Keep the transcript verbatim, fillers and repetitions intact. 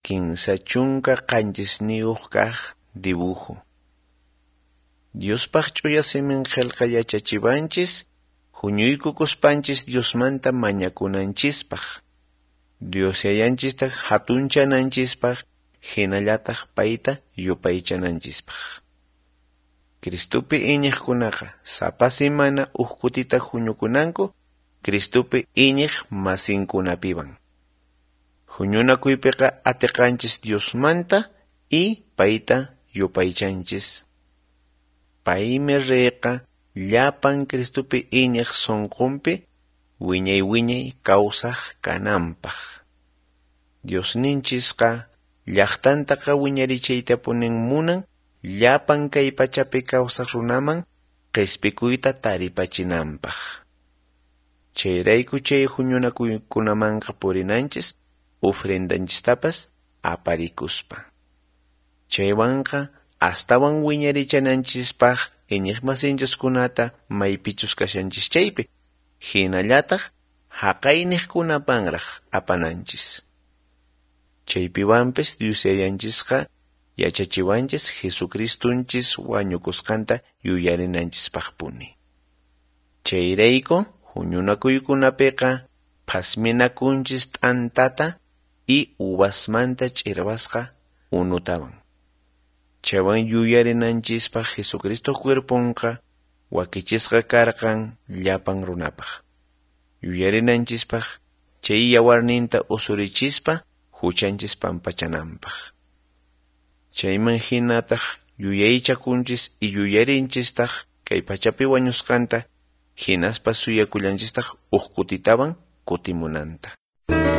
kinsa chunka qanchisniyuq kaq dibujo. Diospaq ch'uya simin qillqa yachachiwanchis, huñuykukuspanchis Diosmanta mañakunanchispaq, Dios yayanchistaq hatunchananchispaq, hinallataq payta yupaychananchispaq. Cristupi iñiqkunaqa sapa semana uq kutita huñukunanku Cristupi iñiq masinkunapiwan. Huñunakuypiqa atiqanchis Diosmanta y payta yupaychanchis. Paymi riqa llapan Cristupi iñiq sunqunpi wiñay wiñay kawsaq kananpaq. Diosninchisqa llaqtantaqa wiñarichayta punin munan llapan kay pachapi kawsaq runaman qispikuyta taripachinanpaq. Chayrayku chay huñunakuykunamanqa purinanchis ofrendanchistapas aparikuspa. Chaywanqa astawan wiñarichananchispaq iñiq masinchikkunata maypichus kashanchis chaypi, hinallataq haqayniqkunapanraq apananchis. Chaypiwanpis Dios yayanchisqa yachachiwanchis Jesucristunchis wañukusqanta yuyarinanchispaqpuni. Chayrayku huñunakuykunapiqa phasminakunchis t'antata y uvasmanta ch'irwasqa unutawan. Chaywan yuyarinanchispaq Jesucristo cuerpunqa wakichisqa karqan llapan runapaq. Yuyarinanchispaq chay yawarninta usurichispa huchanchis pampachananpaq. Chayman hinataq yuyaychakunchis y yuyarinchistaq kay pachapi wañusqanta hinaspa suyakullanchistaq uq kutitawan kutimunanta.